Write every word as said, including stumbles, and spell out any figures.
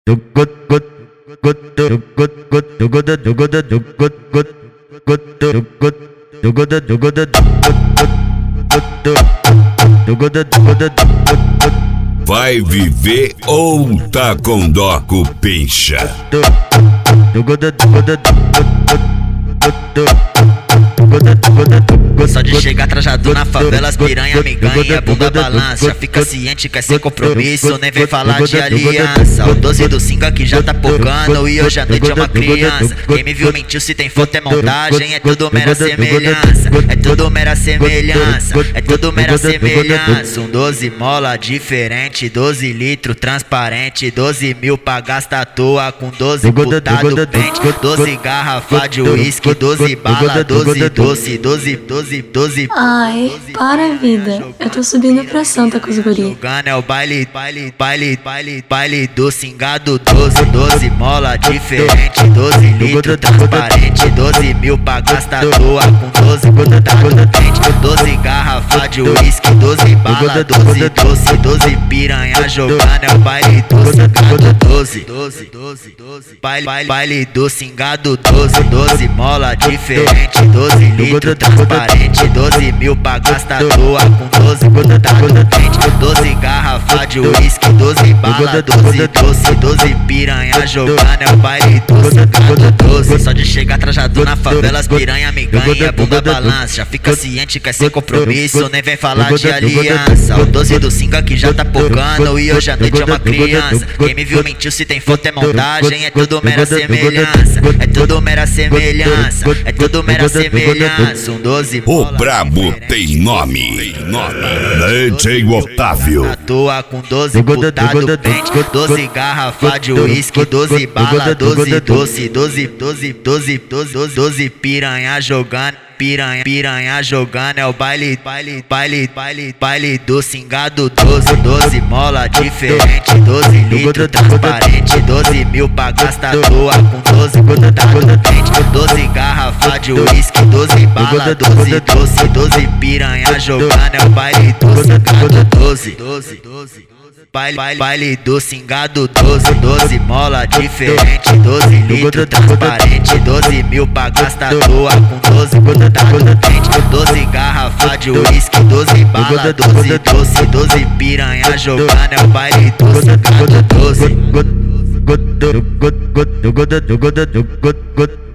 Vai viver ou tá com dó com pincha? Só de chegar trajado na favela, as piranha me ganha, bunda balança. Já fica ciente, quer sem compromisso, nem vem falar de aliança. O doze do cinco aqui já tá pocando e hoje à noite é uma criança. Quem me viu mentiu, se tem foto é montagem, é tudo mera semelhança. É tudo mera semelhança, é tudo mera semelhança. Um doze mola diferente, doze litro transparente, doze mil pra gastar à toa com doze putado pente, doze garrafa de uísque, doze bala, doze doce, doze, doze, doze. Ai, para a vida, eu tô subindo pra Santa com os guri. Jogando é o baile, baile, baile, baile, baile do cingado, doze, doze mola diferente, doze litro transparente, doze mil pra gastar à toa com doze putado pente, doze garrafa de uísque, doze bala, doze doce, doze piranha jogando é o baile do cingado, doze, doze, doze, doze, baile, baile, baile do cingado, doze, doze mola diferente, doze litro transparente, doze mil pra gastar à toa com doze putado pente, doze garrafa de uísque, doze bala, doze doce, doze piranha jogando é o baile do cingado, doze. Só de chegar trajado na favela, as piranha me ganha, bunda balança. Já fica ciente, quer sem compromisso, nem vem falar de aliança. O doze do cinco aqui já tá pocando e hoje à noite é uma criança. Quem me viu mentiu, se tem foto é montagem, é tudo mera semelhança. É tudo mera semelhança, é tudo mera semelhança. Um doze O brabo tem nome, tem nome. D J Otávio. À toa com doze putado pente, doze garrafa de uísque, doze bala, doze doce, doze, doze, doze, doze, doze piranha jogando. Piranha, piranha jogando é o baile, baile, baile, baile, baile do cingado, doze, doze mola diferente, doze litro transparente, doze mil pra gastar à toa com doze putado pente, doze garrafa de uísque, doze bala, doze doce, doze piranha jogando é o baile do cingado, doze, doze, doze. Baile, baile, baile do cingado, doze, doze mola diferente, doze litro transparente, doze mil pra gastar à toa com doze putado pente, doze garrafa de uísque, doze bala, doze doce, doze piranha jogando é o baile do cingado, doze.